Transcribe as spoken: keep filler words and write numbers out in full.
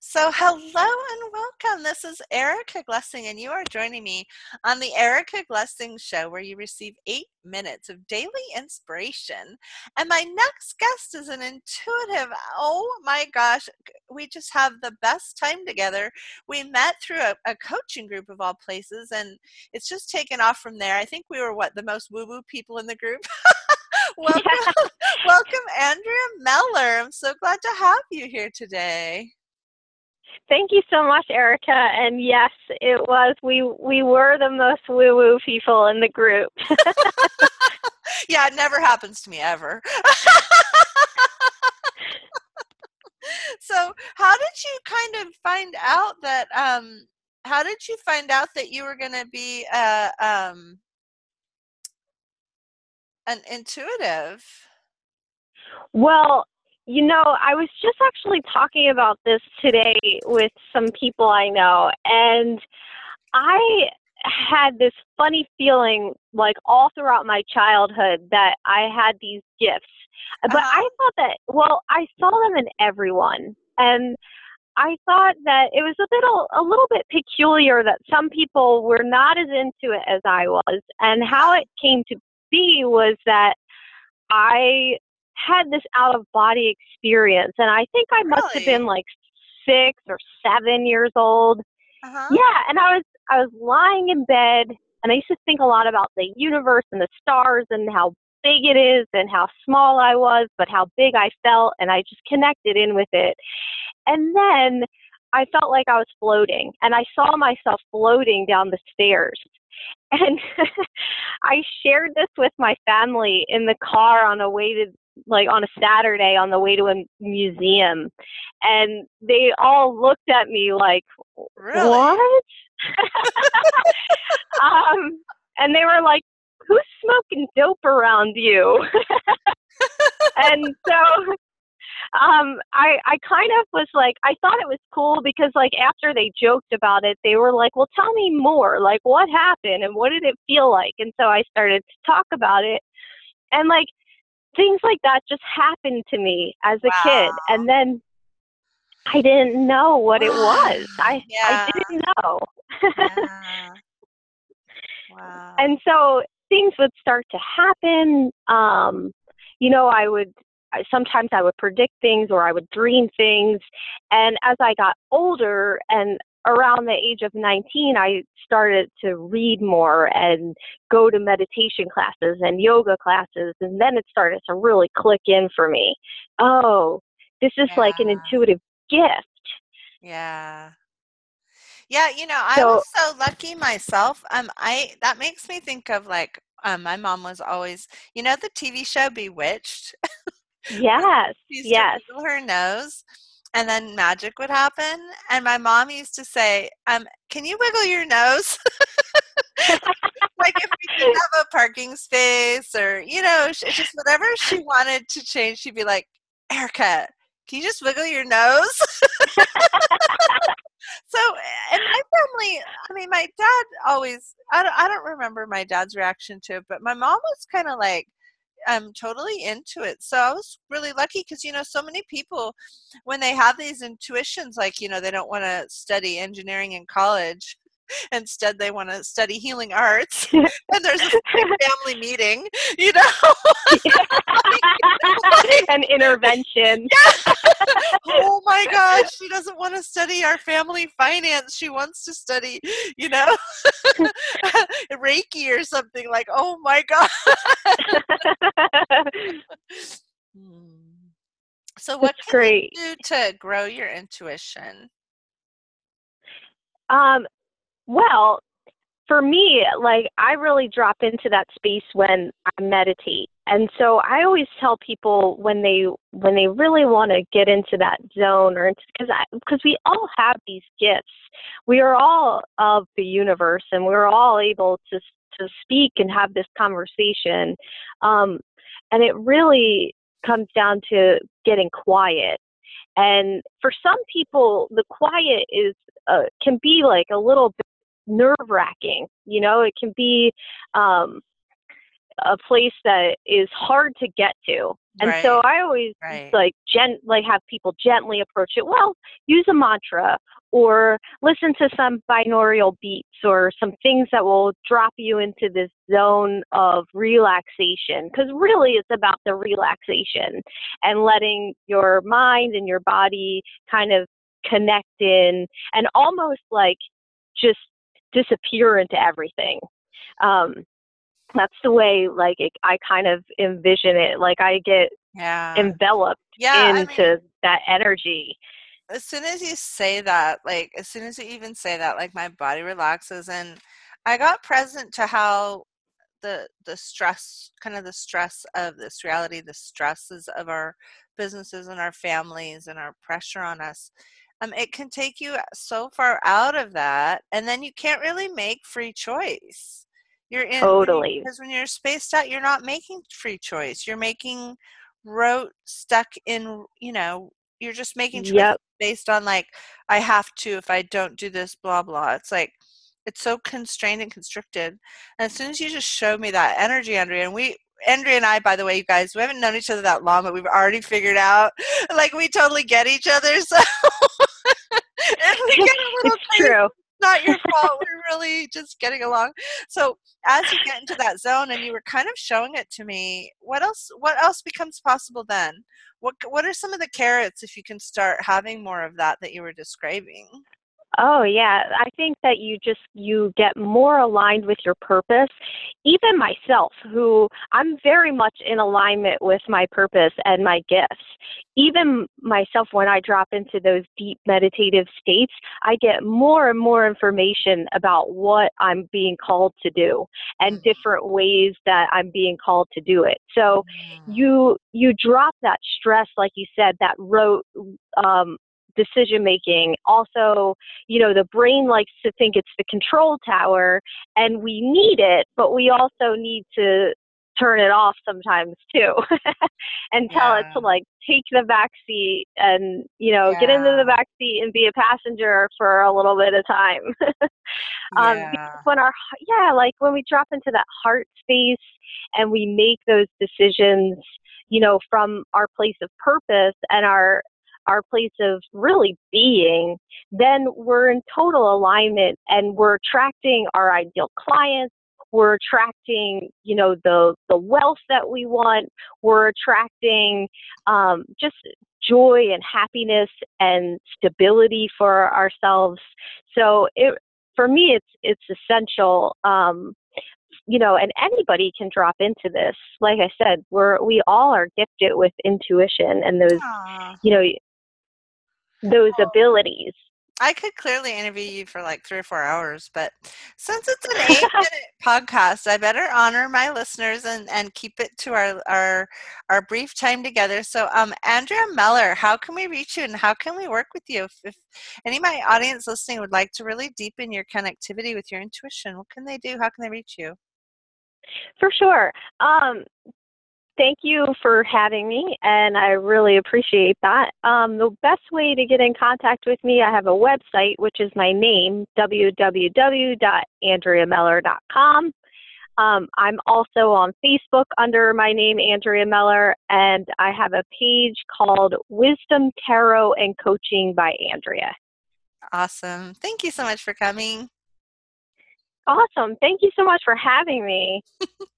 So, hello and welcome. This is Erica Glessing, and you are joining me on the Erica Glessing Show, where you receive eight minutes of daily inspiration. And my next guest is an intuitive. Oh my gosh, we just have the best time together. We met through a, a coaching group of all places, and it's just taken off from there. I think we were what the most woo-woo people in the group. welcome, welcome, Andrea Meller. I'm so glad to have you here today. Thank you so much, Erica. And yes, it was. We we were the most woo-woo people in the group. Yeah, it never happens to me ever. So, how did you kind of find out that? Um, how did you find out that you were going to be uh, um, an intuitive? Well, you know, I was just actually talking about this today with some people I know, and I had this funny feeling like all throughout my childhood that I had these gifts. But Uh-huh. I thought that, well, I saw them in everyone. And I thought that it was a little, a little bit peculiar that some people were not as into it as I was. And how it came to be was that I had this out of body experience, and I think I must have Really? been like six or seven years old. Uh-huh. Yeah, and I was I was lying in bed, and I used to think a lot about the universe and the stars and how big it is and how small I was, but how big I felt, and I just connected in with it. And then I felt like I was floating, and I saw myself floating down the stairs. And I shared this with my family in the car on a way to, like on a Saturday on the way to a museum. And they all looked at me like, Really? what? um, and they were like, who's smoking dope around you? And so um, I, I kind of was like, I thought it was cool because like after they joked about it, they were like, well, tell me more, like what happened and what did it feel like? And so I started to talk about it, and like things like that just happened to me as a Wow. kid. And then I didn't know what it Wow. was. I, I Yeah. didn't know. Yeah. Wow. And so things would start to happen. Um, you know, I would, I, sometimes I would predict things or I would dream things. And as I got older and around the age of nineteen, I started to read more and go to meditation classes and yoga classes. And then it started to really click in for me. Oh, this is like an Yeah. intuitive gift. Yeah. Yeah, you know, I was So, so lucky myself. Um, I that makes me think of like um, my mom was always, you know, the T V show Bewitched. yes, She used to yes. wiggle her nose, and then magic would happen. And my mom used to say, um, "Can you wiggle your nose?" Like if we didn't have a parking space, or you know, sh- just whatever she wanted to change, she'd be like, "Erica, can you just wiggle your nose?" So, in my family, I mean, my dad always, I don't, I don't remember my dad's reaction to it, but my mom was kind of like, I'm totally into it. So I was really lucky because, you know, so many people, when they have these intuitions, like, you know, they don't want to study engineering in college. Instead, they want to study healing arts. And there's this big family meeting, you know? Like, you know, like, An intervention. yeah. Oh my gosh, she doesn't want to study our family finance. She wants to study, you know, Reiki or something. Like, oh my god. Hmm. So, what That's can great. you do to grow your intuition? Um, well, for me, like I really drop into that space when I meditate. And so I always tell people when they when they really want to get into that zone, or because because we all have these gifts. We are all of the universe, and we're all able to to speak and have this conversation. Um, and it really comes down to getting quiet. And for some people, the quiet is uh, can be like a little bit nerve wracking. You know, it can be um, a place that is hard to get to. And so Right. I always Right. like gent like have people gently approach it. Well, use a mantra or listen to some binaural beats or some things that will drop you into this zone of relaxation. Because really, it's about the relaxation and letting your mind and your body kind of connect in and almost like just disappear into everything. Um, that's the way like it, I kind of envision it. Like I get Yeah. enveloped Yeah. I mean, into that energy. as soon as you say that, like, as soon as you even say that, like, my body relaxes. And I got present to how the the stress, kind of the stress of this reality, the stresses of our businesses and our families and our pressure on us, um, it can take you so far out of that, and then you can't really make free choice. You're in when you Totally. because when you're spaced out, you're not making free choice. You're making rote, stuck in, you know, you're just making choices Yep. based on like, I have to, if I don't do this, blah blah. It's like it's so constrained and constricted. And as soon as you just showed me that energy, Andrea, and we, Andrea and I, by the way, you guys, we haven't known each other that long, but we've already figured out, like, we totally get each other. So if we get a It's little crazy, true. it's not your fault. We're really just getting along. So as you get into that zone, and you were kind of showing it to me, what else? What else becomes possible then? What What are some of the carrots if you can start having more of that that you were describing? Oh yeah, I think that you just you get more aligned with your purpose. Even myself, who I'm very much in alignment with my purpose and my gifts. Even myself, when I drop into those deep meditative states, I get more and more information about what I'm being called to do and different ways that I'm being called to do it. So Mm-hmm. you you drop that stress, like you said, that rote um, decision making. Also, you know, the brain likes to think it's the control tower and we need it, but we also need to turn it off sometimes too and tell it to Yeah. like take the back seat and, you know, get into the Yeah. back seat and be a passenger for a little bit of time. um, because Yeah. when our, yeah, like when we drop into that heart space and we make those decisions, you know, from our place of purpose and our, our place of really being, then we're in total alignment and we're attracting our ideal clients. We're attracting, you know, the the wealth that we want. We're attracting um, just joy and happiness and stability for ourselves. So it, for me, it's it's essential. Um, you know, and anybody can drop into this. Like I said, we're we all are gifted with intuition and those, Aw. you know, those abilities. I could clearly interview you for like three or four hours, but since it's an eight-minute podcast, I better honor my listeners and and keep it to our our our brief time together. So, um, Andrea Meller, how can we reach you and how can we work with you? If, if any of my audience listening would like to really deepen your connectivity with your intuition, what can they do? How can they reach you? For sure. Um, thank you for having me, and I really appreciate that. Um, the best way to get in contact with me, I have a website, which is my name, w w w dot andrea meller dot com. Um, I'm also on Facebook under my name, Andrea Meller, and I have a page called Wisdom, Tarot, and Coaching by Andrea. Awesome. Thank you so much for coming. Awesome. Thank you so much for having me.